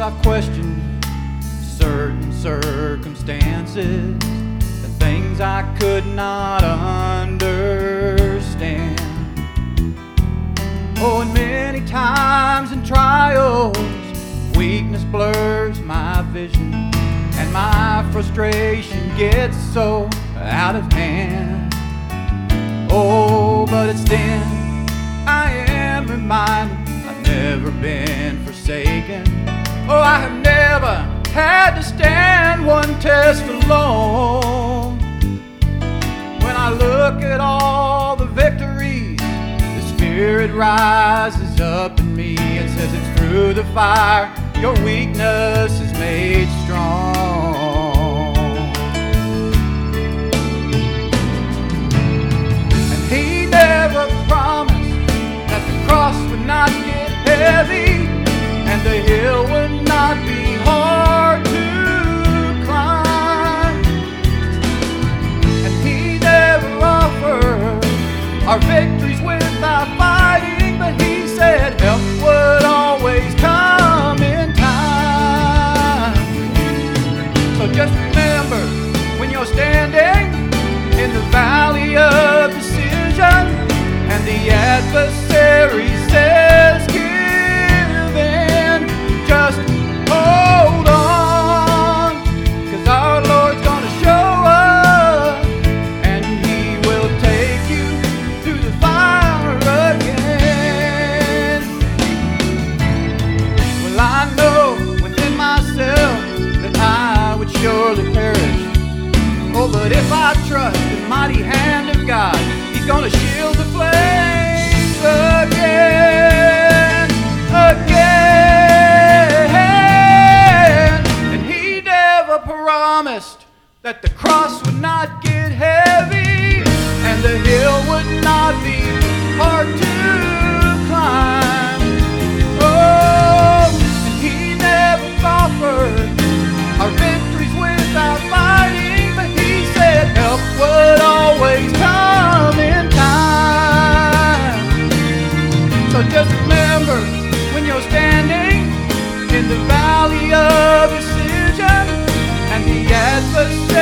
I've questioned certain circumstances and things I could not understand. Oh, and many times in trials, weakness blurs my vision, and my frustration gets so out of hand. Oh, but it's then I am reminded I've never been forsaken. Oh, I have never had to stand one test alone. When I look at all the victories, the Spirit rises up in me and says it's through the fire your weakness is made strong. And He never promised that the cross would not get heavy and the hill would not be hard to climb. And He never offered our victories without fighting, but He said help would always come in time. So just remember, when you're standing in the valley of decision and the adversary says give in, just hold on, 'cause our Lord's gonna show up and He will take you through the fire again. Well, I know within myself that I would surely perish. Oh, but if I trust the mighty hand of God, He's gonna shield the flames again, again. And He never promised that the cross would not get heavy and the hill would not be hard to climb. Oh, and He never offered our victories without fighting, but He said help would always come in time. So just remember, when you're standing in the valley of decision and the adversary